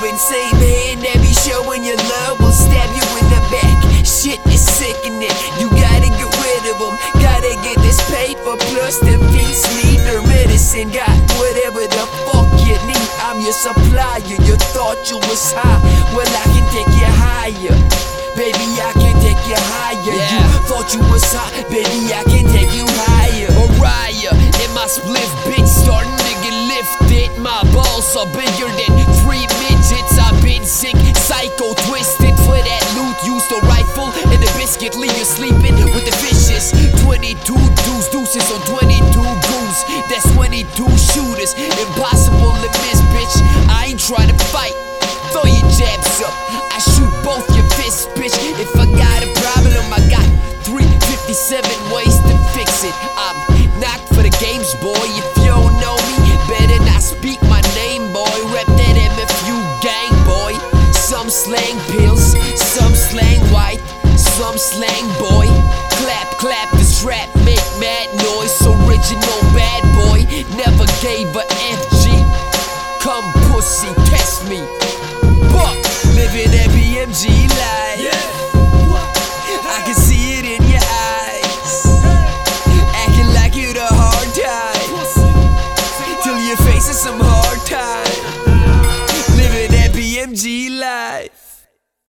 and same hand that be showing your love will stab you in the back. Shit is sickening, you gotta get rid of them. Gotta get this paper, plus the beats need their medicine. Got whatever the fuck you need, I'm your supplier. You thought you was high, well I can take you higher. Baby, I can take you higher. You thought you was high, baby, I can take you higher. Mariah, in my spliff, bitch, starting to get lifted. My balls are bigger than 3 midgets. I've been sick, psycho, twisted for that loot. Used a rifle and a biscuit, leave you sleeping with the fishes. 22 deuces on 22 goons. That's 22 shooters, impossible to miss, bitch. I ain't trying to fight, throw your jabs up, I shoot both your fists, bitch. If I got a problem, I got 357 ways to fix it. I'm not for the games, boy. If you don't know me, better not speak my name, boy. Rep that MFU gang, boy. Some slang pills, some slang white, some slang boy. Clap, clap the strap, make mad noise. Original bad boy, never gave a FG. Come pussy, test me. Living that BMG life.